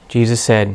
Jesus said,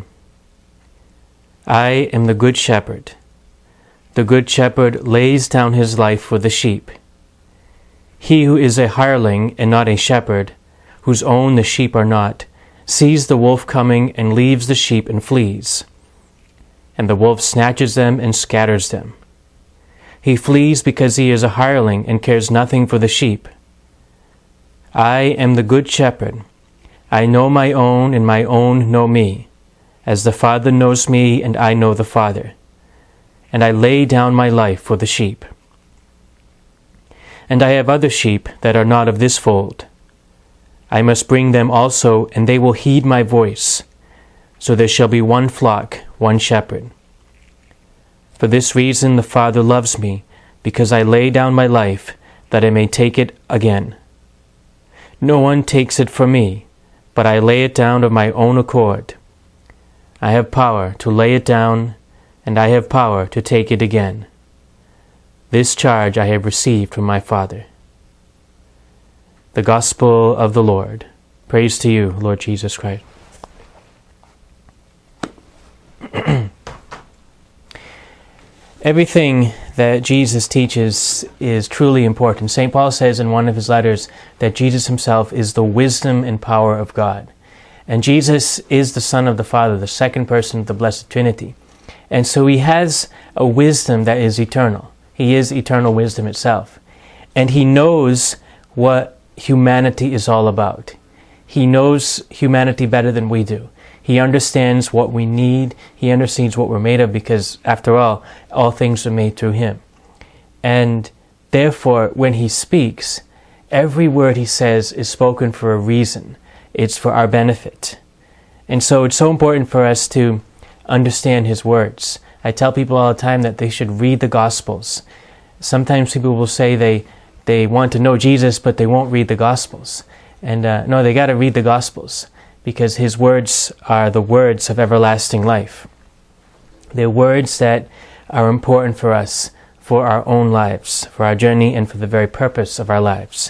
"I am the good shepherd. The good shepherd lays down his life for the sheep. He who is a hireling and not a shepherd, whose own the sheep are not, sees the wolf coming and leaves the sheep and flees. And the wolf snatches them and scatters them. He flees because he is a hireling and cares nothing for the sheep. I am the good shepherd. I know my own, and my own know me, as the Father knows me, and I know the Father. And I lay down my life for the sheep. And I have other sheep that are not of this fold. I must bring them also, and they will heed my voice. So there shall be one flock, one shepherd. For this reason the Father loves me, because I lay down my life, that I may take it again. No one takes it from me, but I lay it down of my own accord. I have power to lay it down, and I have power to take it again. This charge I have received from my Father." The Gospel of the Lord. Praise to you, Lord Jesus Christ. Everything that Jesus teaches is truly important. St. Paul says in one of his letters that Jesus himself is the wisdom and power of God. And Jesus is the Son of the Father, the second person of the Blessed Trinity. And so he has a wisdom that is eternal. He is eternal wisdom itself. And he knows what humanity is all about. He knows humanity better than we do. He understands what we need. He understands what we're made of, because, after all things are made through him. And therefore, when he speaks, every word he says is spoken for a reason. It's for our benefit. And so it's so important for us to understand his words. I tell people all the time that they should read the Gospels. Sometimes people will say they want to know Jesus, but they won't read the Gospels. And no, they got to read the Gospels, because his words are the words of everlasting life. They're words that are important for us, for our own lives, for our journey, and for the very purpose of our lives.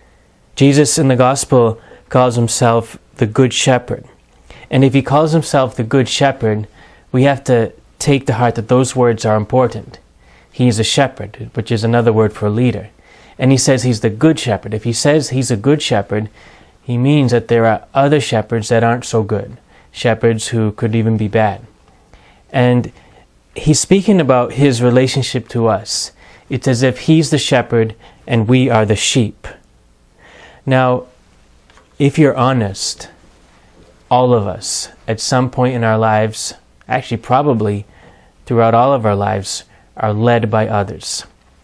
Jesus in the Gospel calls himself the Good Shepherd. And if he calls himself the Good Shepherd, we have to take to heart that those words are important. He's a shepherd, which is another word for leader. And he says he's the Good Shepherd. If he says he's a good shepherd, he means that there are other shepherds that aren't so good, shepherds who could even be bad. And he's speaking about his relationship to us. It's as if he's the shepherd and we are the sheep. Now, if you're honest, all of us, at some point in our lives, actually probably throughout all of our lives, are led by others.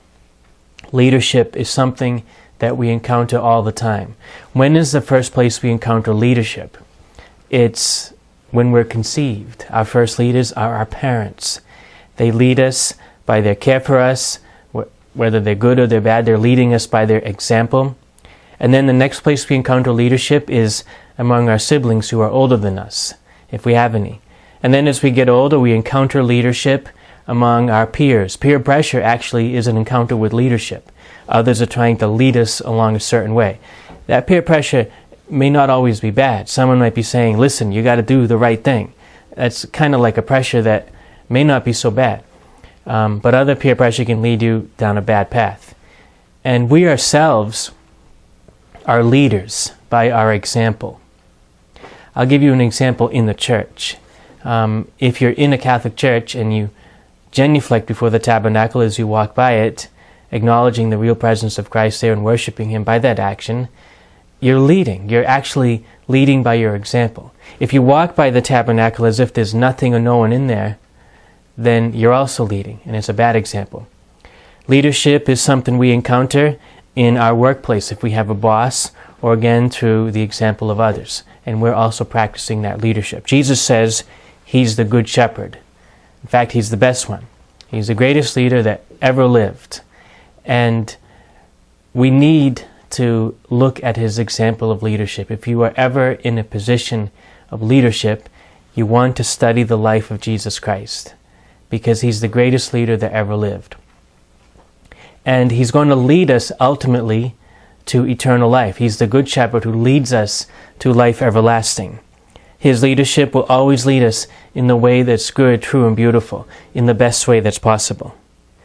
Leadership is something that we encounter all the time. When is the first place we encounter leadership? It's when we're conceived. Our first leaders are our parents. They lead us by their care for us, whether they're good or they're bad. They're leading us by their example. And then the next place we encounter leadership is among our siblings who are older than us, if we have any. And then as we get older, we encounter leadership among our peers. Peer pressure actually is an encounter with leadership. Others are trying to lead us along a certain way. That peer pressure may not always be bad. Someone might be saying, listen, you got to do the right thing. That's kind of like a pressure that may not be so bad. But other peer pressure can lead you down a bad path. And we ourselves are leaders by our example. I'll give you an example in the church. If you're in a Catholic church and you genuflect before the tabernacle as you walk by it, acknowledging the real presence of Christ there and worshiping him by that action, you're leading. You're actually leading by your example. If you walk by the tabernacle as if there's nothing or no one in there, then you're also leading, and it's a bad example. Leadership is something we encounter in our workplace if we have a boss, or again through the example of others, and we're also practicing that leadership. Jesus says he's the Good Shepherd. In fact, he's the best one. He's the greatest leader that ever lived. And we need to look at his example of leadership. If you are ever in a position of leadership, you want to study the life of Jesus Christ, because he's the greatest leader that ever lived. And he's going to lead us ultimately to eternal life. He's the Good Shepherd who leads us to life everlasting. His leadership will always lead us in the way that's good, true, and beautiful, in the best way that's possible.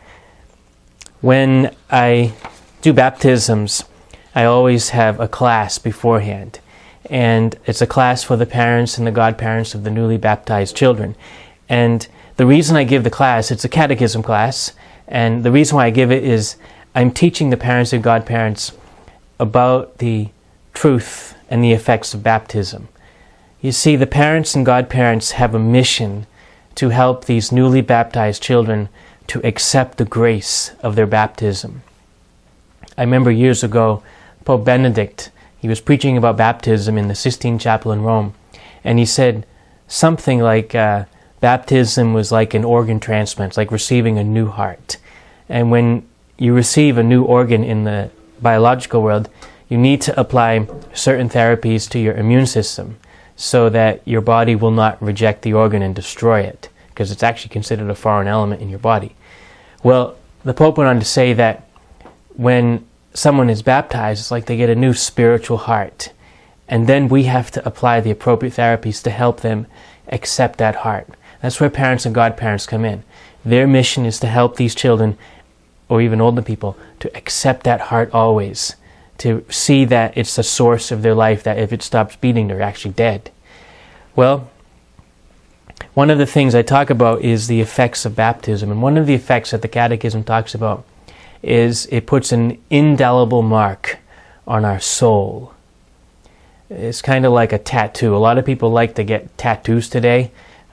When I do baptisms, I always have a class beforehand. And it's a class for the parents and the godparents of the newly baptized children. And the reason I give the class, it's a catechism class, and the reason why I give it is I'm teaching the parents and godparents about the truth and the effects of baptism. You see, the parents and godparents have a mission to help these newly baptized children to accept the grace of their baptism. I remember years ago, Pope Benedict, he was preaching about baptism in the Sistine Chapel in Rome, and he said something like baptism was like an organ transplant, like receiving a new heart. And when you receive a new organ in the biological world, you need to apply certain therapies to your immune system so that your body will not reject the organ and destroy it, because it's actually considered a foreign element in your body. Well, the Pope went on to say that when someone is baptized, it's like they get a new spiritual heart. And then we have to apply the appropriate therapies to help them accept that heart. That's where parents and godparents come in. Their mission is to help these children, or even older people, to accept that heart always, to see that it's the source of their life, that if it stops beating, they're actually dead. Well, one of the things I talk about is the effects of baptism. And one of the effects that the Catechism talks about is it puts an indelible mark on our soul. It's kind of like a tattoo. A lot of people like to get tattoos today.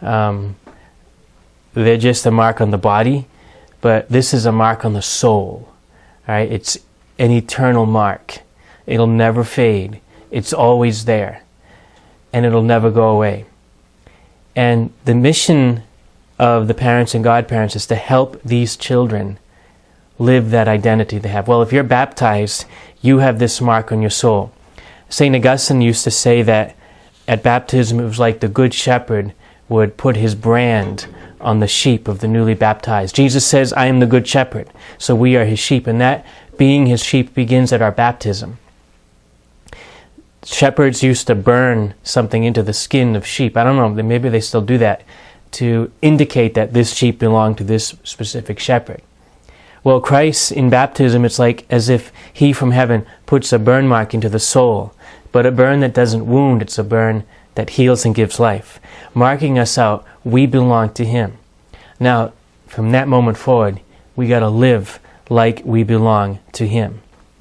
They're just a mark on the body, but this is a mark on the soul. All right? It's an eternal mark. It'll never fade. It's always there, and it'll never go away. And the mission of the parents and godparents is to help these children live that identity they have. Well, if you're baptized, you have this mark on your soul. St. Augustine used to say that at baptism it was like the good shepherd would put his brand on the sheep of the newly baptized. Jesus says, I am the good shepherd. So we are his sheep, and that being his sheep begins at our baptism. Shepherds used to burn something into the skin of sheep. I don't know, maybe they still do that, to indicate that this sheep belonged to this specific shepherd. Well, Christ in baptism, it's like as if he from heaven puts a burn mark into the soul, but a burn that doesn't wound, it's a burn that heals and gives life, marking us out. We belong to him. Now, from that moment forward, we got to live like we belong to him.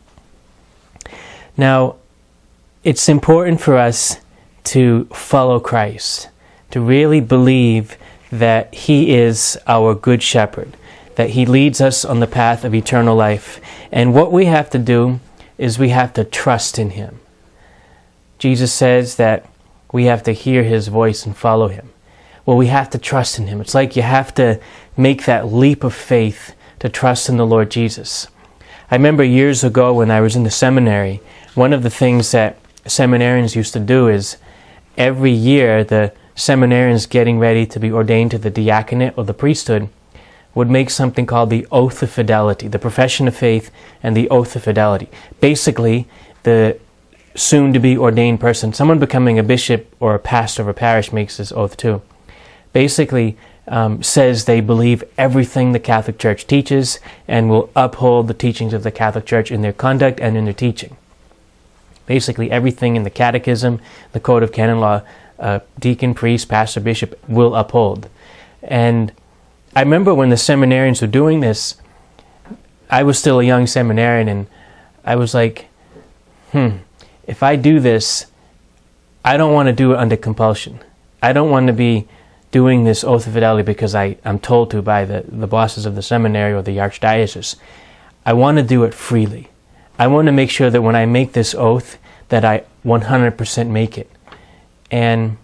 Now, it's important for us to follow Christ, to really believe that he is our good shepherd, that he leads us on the path of eternal life. And what we have to do is we have to trust in him. Jesus says that we have to hear his voice and follow him. Well, we have to trust in him. It's like you have to make that leap of faith to trust in the Lord Jesus. I remember years ago when I was in the seminary, one of the things that seminarians used to do is every year the seminarians getting ready to be ordained to the diaconate or the priesthood would make something called the Oath of Fidelity, the profession of faith and the Oath of Fidelity. Basically, the soon-to-be ordained person, someone becoming a bishop or a pastor of a parish makes this oath too, basically says they believe everything the Catholic Church teaches and will uphold the teachings of the Catholic Church in their conduct and in their teaching. Basically everything in the Catechism, the Code of Canon Law, deacon, priest, pastor, bishop will uphold. And I remember when the seminarians were doing this, I was still a young seminarian, and I was like, if I do this, I don't want to do it under compulsion. I don't want to be doing this oath of fidelity because I'm told to by the bosses of the seminary or the archdiocese. I want to do it freely. I want to make sure that when I make this oath that I 100% make it. And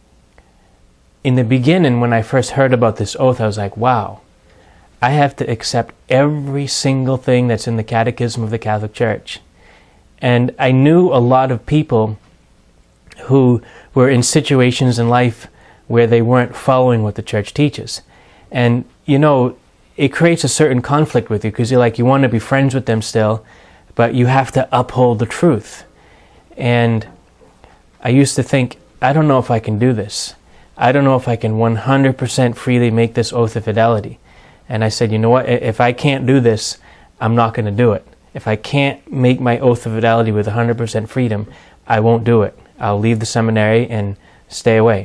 in the beginning, when I first heard about this oath, I was like, wow, I have to accept every single thing that's in the Catechism of the Catholic Church. And I knew a lot of people who were in situations in life where they weren't following what the Church teaches. And, you know, it creates a certain conflict with you because you want to be friends with them still, but you have to uphold the truth. And I used to think, I don't know if I can do this. I don't know if I can 100% freely make this oath of fidelity. And I said, you know what, if I can't do this, I'm not going to do it. If I can't make my oath of fidelity with 100% freedom, I won't do it. I'll leave the seminary and stay away.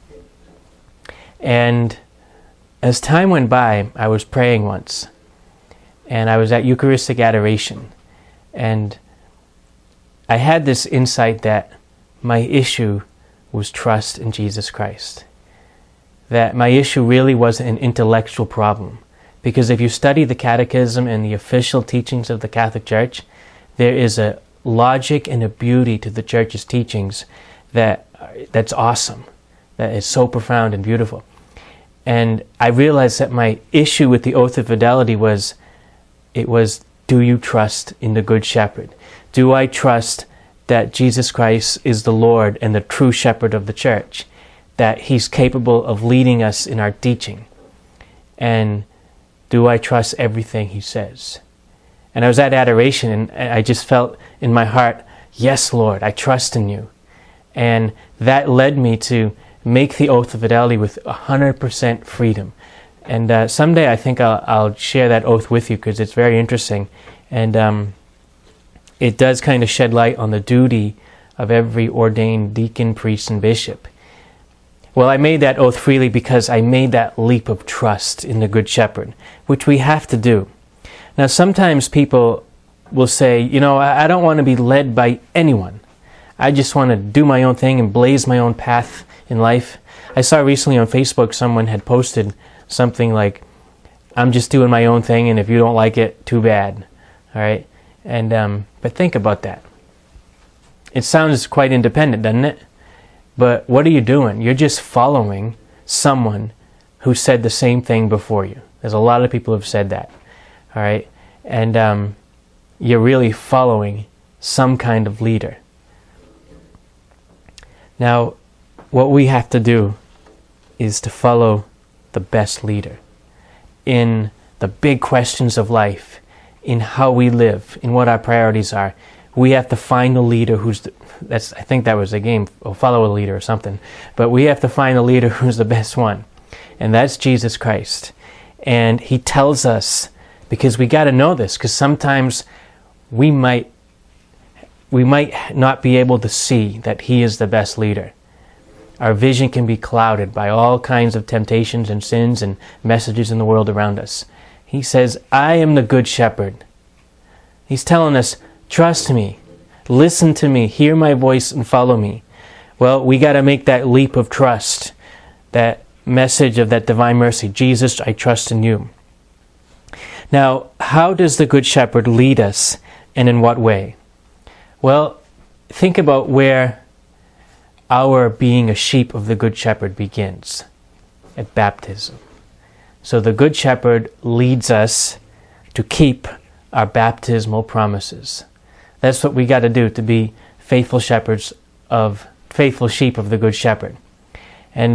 And as time went by, I was praying once, and I was at Eucharistic adoration, and I had this insight that my issue was trust in Jesus Christ. That my issue really wasn't an intellectual problem. Because if you study the Catechism and the official teachings of the Catholic Church, there is a logic and a beauty to the Church's teachings that's awesome, that is so profound and beautiful. And I realized that my issue with the oath of fidelity was, do you trust in the Good Shepherd? Do I trust that Jesus Christ is the Lord and the true shepherd of the Church? That He's capable of leading us in our teaching? And do I trust everything He says? And I was at adoration, and I just felt in my heart, yes, Lord, I trust in You. And that led me to make the oath of fidelity with 100% freedom. And someday I think I'll share that oath with you, because it's very interesting. And it does kind of shed light on the duty of every ordained deacon, priest, and bishop. Well, I made that oath freely because I made that leap of trust in the Good Shepherd, which we have to do. Now, sometimes people will say, you know, I don't want to be led by anyone. I just want to do my own thing and blaze my own path in life. I saw recently on Facebook someone had posted something like, I'm just doing my own thing, and if you don't like it, too bad. All right? And but think about that. It sounds quite independent, doesn't it? But what are you doing? You're just following someone who said the same thing before you. There's a lot of people who have said that. All right? And you're really following some kind of leader. Now, what we have to do is to follow the best leader in the big questions of life, in how we live, in what our priorities are. We have to find a leader I think that was a game, or follow a leader or something. But we have to find a leader who's the best one. And that's Jesus Christ. And He tells us, because we got to know this, because sometimes we might not be able to see that He is the best leader. Our vision can be clouded by all kinds of temptations and sins and messages in the world around us. He says, I am the Good Shepherd. He's telling us, trust Me, listen to Me, hear My voice and follow Me. Well, we got to make that leap of trust, that message of that divine mercy. Jesus, I trust in You. Now, how does the Good Shepherd lead us, and in what way? Well, think about where our being a sheep of the Good Shepherd begins, at baptism. So the Good Shepherd leads us to keep our baptismal promises. That's what we got to do to be faithful sheep of the Good Shepherd. And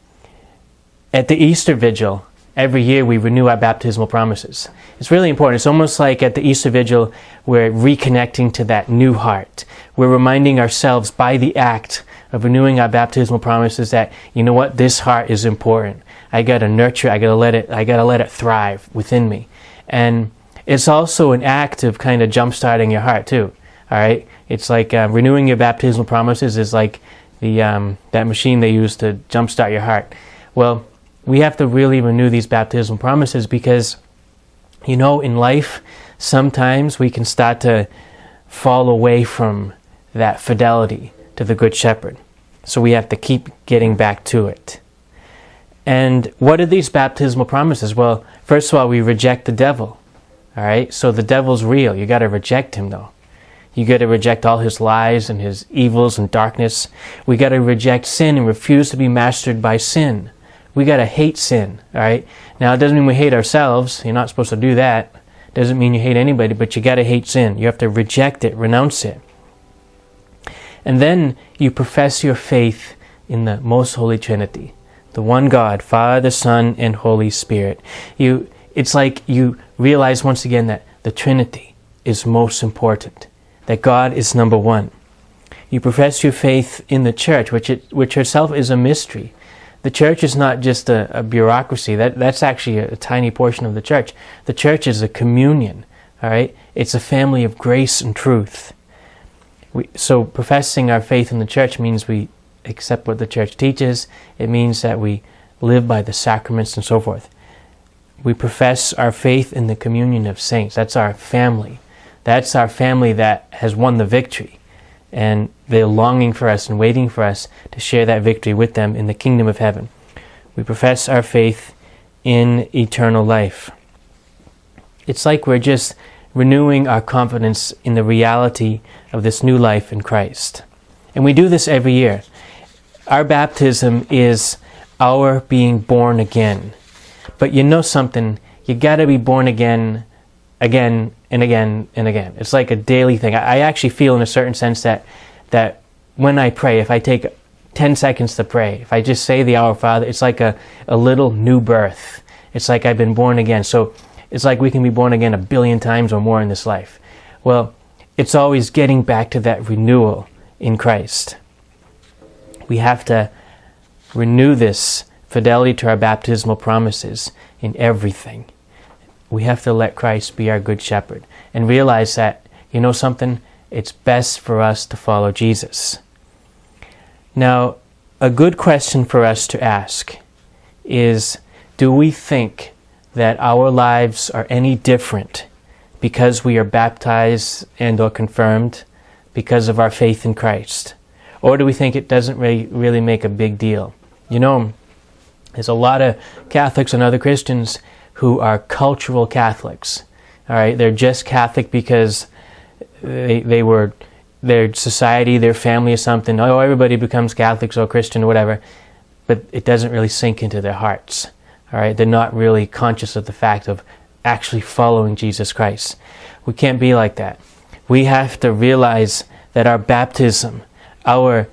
at the Easter Vigil, every year we renew our baptismal promises. It's really important. It's almost like at the Easter Vigil, we're reconnecting to that new heart. We're reminding ourselves by the act of renewing our baptismal promises that, you know what, this heart is important. I got to nurture, I got to let it thrive within me. And it's also an act of kind of jump-starting your heart too. All right? It's like renewing your baptismal promises is like that machine they use to jump-start your heart. Well, we have to really renew these baptismal promises because, you know, in life, sometimes we can start to fall away from that fidelity to the Good Shepherd. So we have to keep getting back to it. And what are these baptismal promises? Well, first of all, we reject the devil. All right? So the devil's real. You got to reject him, though. You got to reject all his lies and his evils and darkness. We got to reject sin and refuse to be mastered by sin. We got to hate sin. All right? Now, it doesn't mean we hate ourselves. You're not supposed to do that. It doesn't mean you hate anybody, but you got to hate sin. You have to reject it, renounce it. And then you profess your faith in the Most Holy Trinity, the one God, Father, Son, and Holy Spirit. It's like you realize once again that the Trinity is most important, that God is number one. You profess your faith in the church, which herself is a mystery. The church is not just a bureaucracy. That's actually a tiny portion of the church. The church is a communion, all right? It's a family of grace and truth. So professing our faith in the church means we accept what the church teaches. It means that we live by the sacraments and so forth. We profess our faith in the communion of saints. That's our family. That's our family that has won the victory. And they're longing for us and waiting for us to share that victory with them in the kingdom of heaven. We profess our faith in eternal life. It's like we're just renewing our confidence in the reality of this new life in Christ. And we do this every year. Our baptism is our being born again. But you know something, you got to be born again and again and again. It's like a daily thing. I actually feel in a certain sense that when I pray, if I take 10 seconds to pray, if I just say the Our Father, it's like a little new birth. It's like I've been born again. So it's like we can be born again 1 billion times or more in this life. Well, it's always getting back to that renewal in Christ. We have to renew this fidelity to our baptismal promises in everything. We have to let Christ be our good shepherd and realize that, you know something, it's best for us to follow Jesus. Now, a good question for us to ask is, do we think that our lives are any different because we are baptized and or confirmed because of our faith in Christ? Or do we think it doesn't really make a big deal? You know, there's a lot of Catholics and other Christians who are cultural Catholics. All right, they're just Catholic because they were, their society, their family or something. Oh, everybody becomes Catholics or Christian or whatever, but it doesn't really sink into their hearts. All right, they're not really conscious of the fact of actually following Jesus Christ. We can't be like that. We have to realize that our baptism, our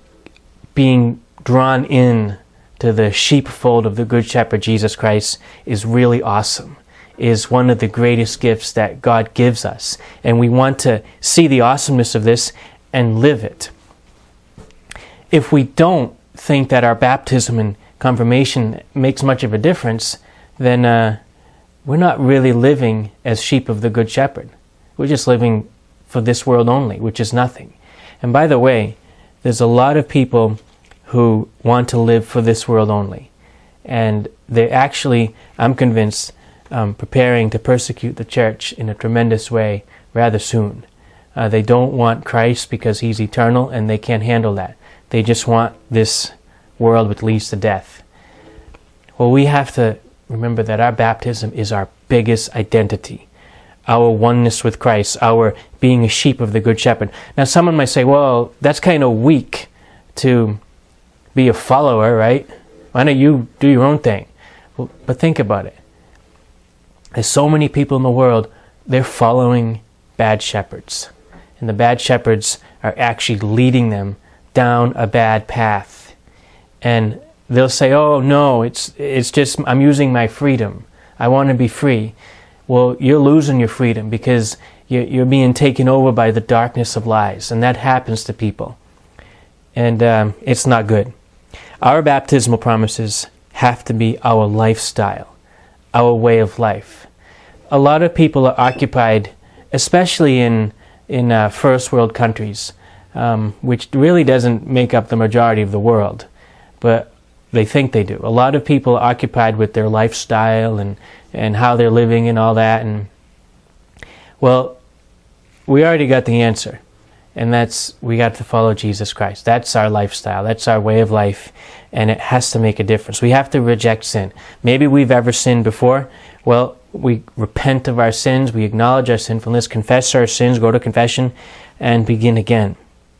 being drawn in to the sheepfold of the Good Shepherd Jesus Christ is really awesome, is one of the greatest gifts that God gives us. And we want to see the awesomeness of this and live it. If we don't think that our baptism and confirmation makes much of a difference, then we're not really living as sheep of the Good Shepherd. We're just living for this world only, which is nothing. And by the way, there's a lot of people who want to live for this world only. And they're actually, I'm convinced, preparing to persecute the church in a tremendous way rather soon. They don't want Christ because He's eternal and they can't handle that. They just want this world which leads to death. Well, we have to remember that our baptism is our biggest identity. Our oneness with Christ, our being a sheep of the Good Shepherd. Now someone might say, well, that's kind of weak to be a follower, right? Why don't you do your own thing? Well, but think about it. There's so many people in the world, they're following bad shepherds. And the bad shepherds are actually leading them down a bad path. And they'll say, oh no, it's just, I'm using my freedom. I want to be free. Well, you're losing your freedom because you're being taken over by the darkness of lies. And that happens to people. And it's not good. Our baptismal promises have to be our lifestyle, our way of life. A lot of people are occupied, especially in first world countries, which really doesn't make up the majority of the world, but they think they do. A lot of people are occupied with their lifestyle and how they're living and all that. And well, we already got the answer. And that's, we got to follow Jesus Christ. That's our lifestyle. That's our way of life. And it has to make a difference. We have to reject sin. Maybe we've ever sinned before. Well, we repent of our sins. We acknowledge our sinfulness, confess our sins, go to confession, and begin again.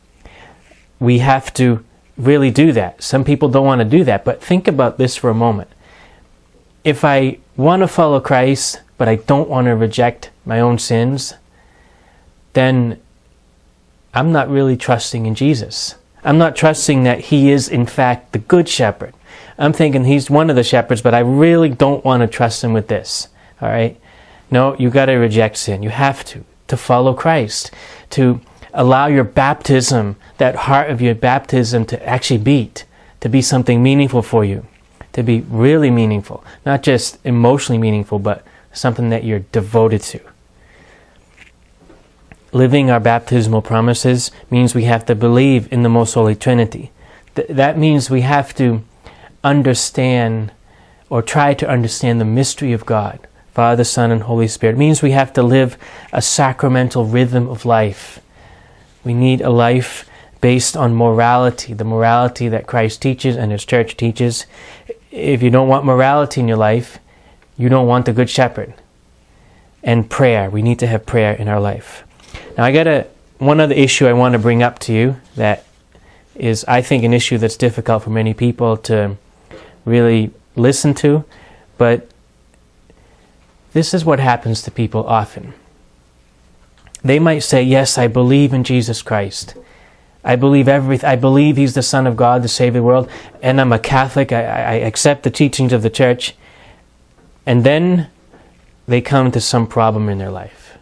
We have to really do that. Some people don't want to do that. But think about this for a moment. If I want to follow Christ, but I don't want to reject my own sins, then I'm not really trusting in Jesus. I'm not trusting that He is, in fact, the Good Shepherd. I'm thinking He's one of the shepherds, but I really don't want to trust Him with this. All right? No, you got to reject sin. You have to follow Christ, to allow your baptism, that heart of your baptism, to actually beat, to be something meaningful for you, to be really meaningful, not just emotionally meaningful, but something that you're devoted to. Living our baptismal promises means we have to believe in the Most Holy Trinity. That means we have to understand, or try to understand, the mystery of God, Father, Son, and Holy Spirit. It means we have to live a sacramental rhythm of life. We need a life based on morality, the morality that Christ teaches and His church teaches. If you don't want morality in your life, you don't want the Good Shepherd. And prayer. We need to have prayer in our life. Now I got one other issue I want to bring up to you that is, I think, an issue that's difficult for many people to really listen to, but this is what happens to people often. They might say, yes, I believe in Jesus Christ. I believe everything. I believe He's the Son of God to save the world, and I'm a Catholic. I accept the teachings of the church. And then they come to some problem in their life.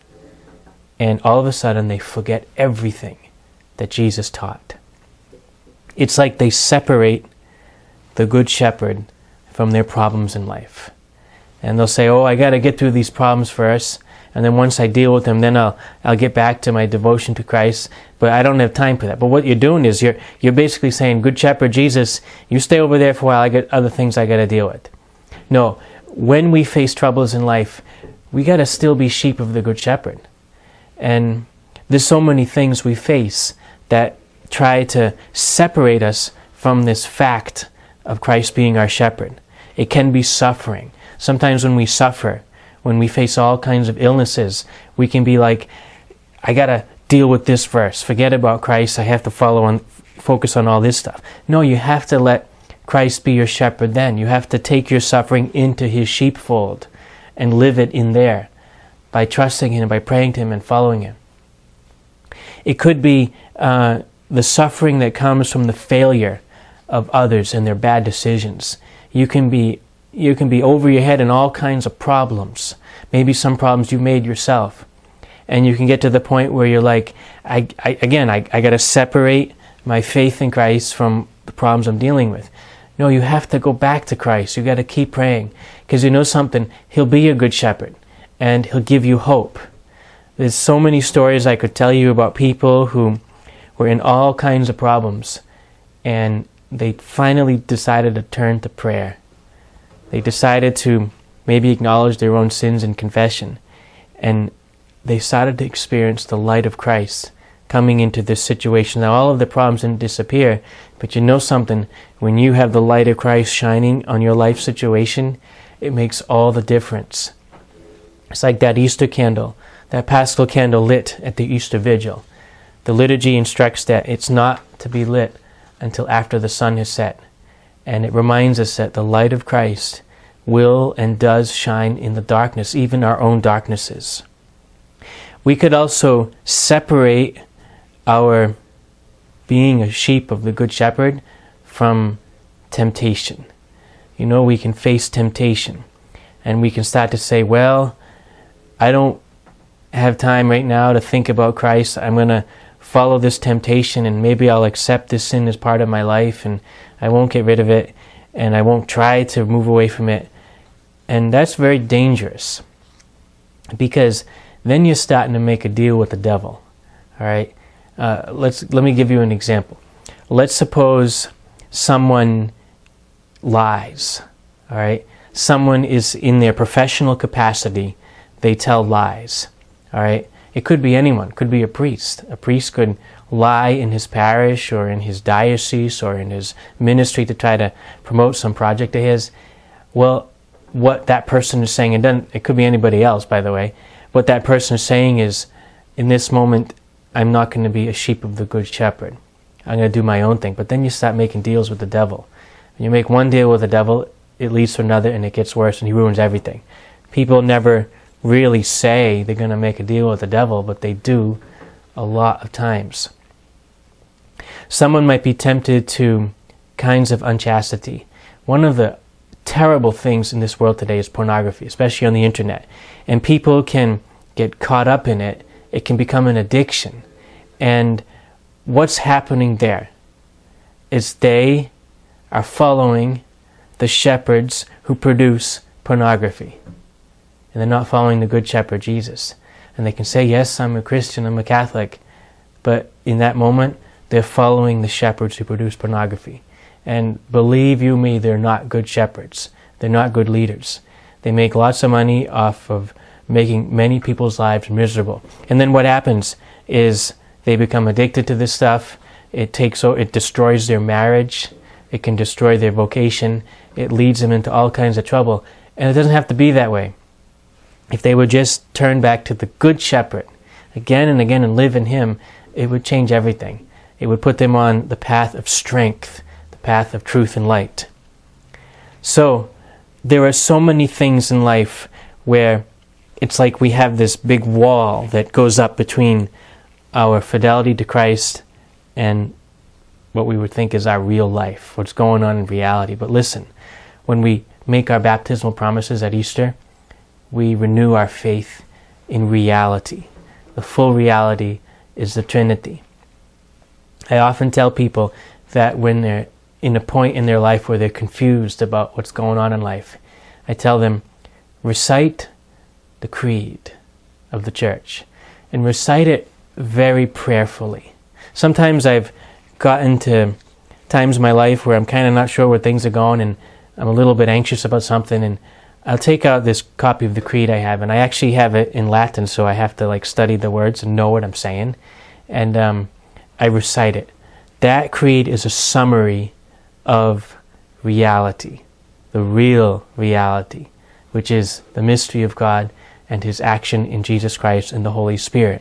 And all of a sudden they forget everything that Jesus taught. It's like they separate the Good Shepherd from their problems in life. And they'll say, oh, I got to get through these problems first, and then once I deal with them, then I'll get back to my devotion to Christ. But I don't have time for that. But what you're doing is you're basically saying, Good Shepherd Jesus, you stay over there for a while, I got other things I got to deal with. No, when we face troubles in life, we got to still be sheep of the Good Shepherd. And there's so many things we face that try to separate us from this fact of Christ being our shepherd. It can be suffering. Sometimes when we suffer, when we face all kinds of illnesses, we can be like, I got to deal with this first. Forget about Christ. I have to focus on all this stuff. No, you have to let Christ be your shepherd then. You have to take your suffering into His sheepfold and live it in there by trusting Him, by praying to Him and following Him. It could be the suffering that comes from the failure of others and their bad decisions. You can be over your head in all kinds of problems. Maybe some problems you made yourself. And you can get to the point where you're like, I got to separate my faith in Christ from the problems I'm dealing with. No, you have to go back to Christ. You got to keep praying. Because you know something, He'll be your good shepherd. And He'll give you hope. There's so many stories I could tell you about people who were in all kinds of problems. And they finally decided to turn to prayer. They decided to maybe acknowledge their own sins in confession. And they started to experience the light of Christ coming into this situation. Now all of the problems didn't disappear, but you know something, when you have the light of Christ shining on your life situation, it makes all the difference. It's like that Easter candle, that Paschal candle lit at the Easter Vigil. The liturgy instructs that it's not to be lit until after the sun has set. And it reminds us that the light of Christ will and does shine in the darkness, even our own darknesses. We could also separate our being a sheep of the Good Shepherd from temptation. You know, we can face temptation and we can start to say, well, I don't have time right now to think about Christ. I'm going to follow this temptation and maybe I'll accept this sin as part of my life and I won't get rid of it and I won't try to move away from it. And that's very dangerous because then you're starting to make a deal with the devil. All right? Let me give you an example. Let's suppose someone lies. All right? Someone is in their professional capacity. They tell lies. All right? It could be anyone. It could be a priest. A priest could lie in his parish or in his diocese or in his ministry to try to promote some project of his. Well, what that person is saying, and it could be anybody else, by the way, what that person is saying is, in this moment, I'm not going to be a sheep of the Good Shepherd. I'm going to do my own thing. But then you start making deals with the devil. When you make one deal with the devil, it leads to another and it gets worse and he ruins everything. People never really say they're going to make a deal with the devil, but they do a lot of times. Someone might be tempted to kinds of unchastity. One of the terrible things in this world today is pornography, especially on the internet. And people can get caught up in it. It can become an addiction. And what's happening there is they are following the shepherds who produce pornography. And they're not following the Good Shepherd, Jesus. And they can say, yes, I'm a Christian, I'm a Catholic. But in that moment, they're following the shepherds who produce pornography. And believe you me, they're not good shepherds. They're not good leaders. They make lots of money off of making many people's lives miserable. And then what happens is they become addicted to this stuff. It destroys their marriage. It can destroy their vocation. It leads them into all kinds of trouble. And it doesn't have to be that way. If they would just turn back to the Good Shepherd again and again and live in Him, it would change everything. It would put them on the path of strength, the path of truth and light. So, there are so many things in life where it's like we have this big wall that goes up between our fidelity to Christ and what we would think is our real life, what's going on in reality. But listen, when we make our baptismal promises at Easter, we renew our faith in reality. The full reality is the Trinity. I often tell people that when they're in a point in their life where they're confused about what's going on in life, I tell them, recite the creed of the church and recite it very prayerfully. Sometimes I've gotten to times in my life where I'm kind of not sure where things are going and I'm a little bit anxious about something, and I'll take out this copy of the creed I have, and I actually have it in Latin, so I have to study the words and know what I'm saying, and I recite it. That creed is a summary of reality, the real reality, which is the mystery of God and His action in Jesus Christ and the Holy Spirit.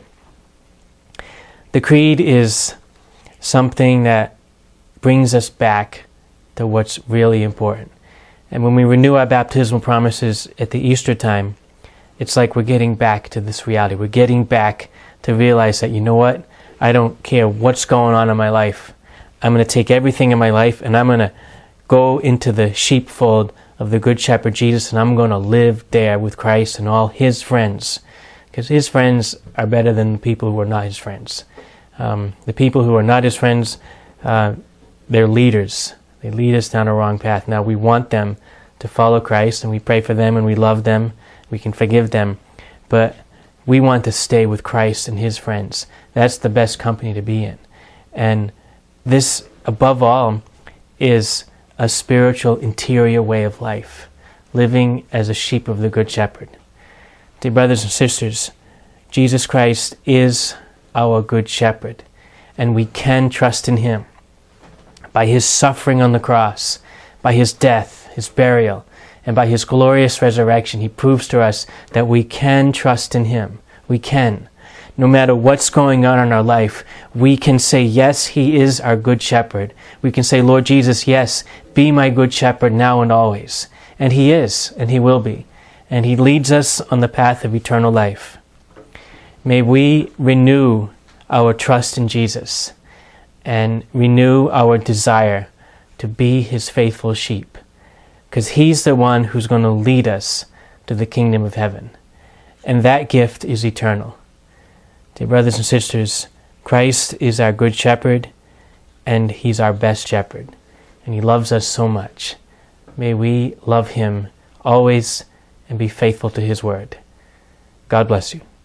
The creed is something that brings us back to what's really important. And when we renew our baptismal promises at the Easter time, it's like we're getting back to this reality. We're getting back to realize that, you know what? I don't care what's going on in my life. I'm going to take everything in my life and I'm going to go into the sheepfold of the Good Shepherd Jesus, and I'm going to live there with Christ and all His friends. Because His friends are better than the people who are not His friends. The people who are not His friends, they're leaders. They lead us down a wrong path. Now, we want them to follow Christ, and we pray for them, and we love them. We can forgive them. But we want to stay with Christ and His friends. That's the best company to be in. And this, above all, is a spiritual interior way of life, living as a sheep of the Good Shepherd. Dear brothers and sisters, Jesus Christ is our Good Shepherd, and we can trust in Him. By His suffering on the cross, by His death, His burial, and by His glorious resurrection, He proves to us that we can trust in Him. We can. No matter what's going on in our life, we can say, yes, He is our Good Shepherd. We can say, Lord Jesus, yes, be my Good Shepherd now and always. And He is, and He will be. And He leads us on the path of eternal life. May we renew our trust in Jesus and renew our desire to be His faithful sheep, because He's the one who's going to lead us to the kingdom of heaven. And that gift is eternal. Dear brothers and sisters, Christ is our Good Shepherd, and He's our best shepherd, and He loves us so much. May we love Him always and be faithful to His word. God bless you.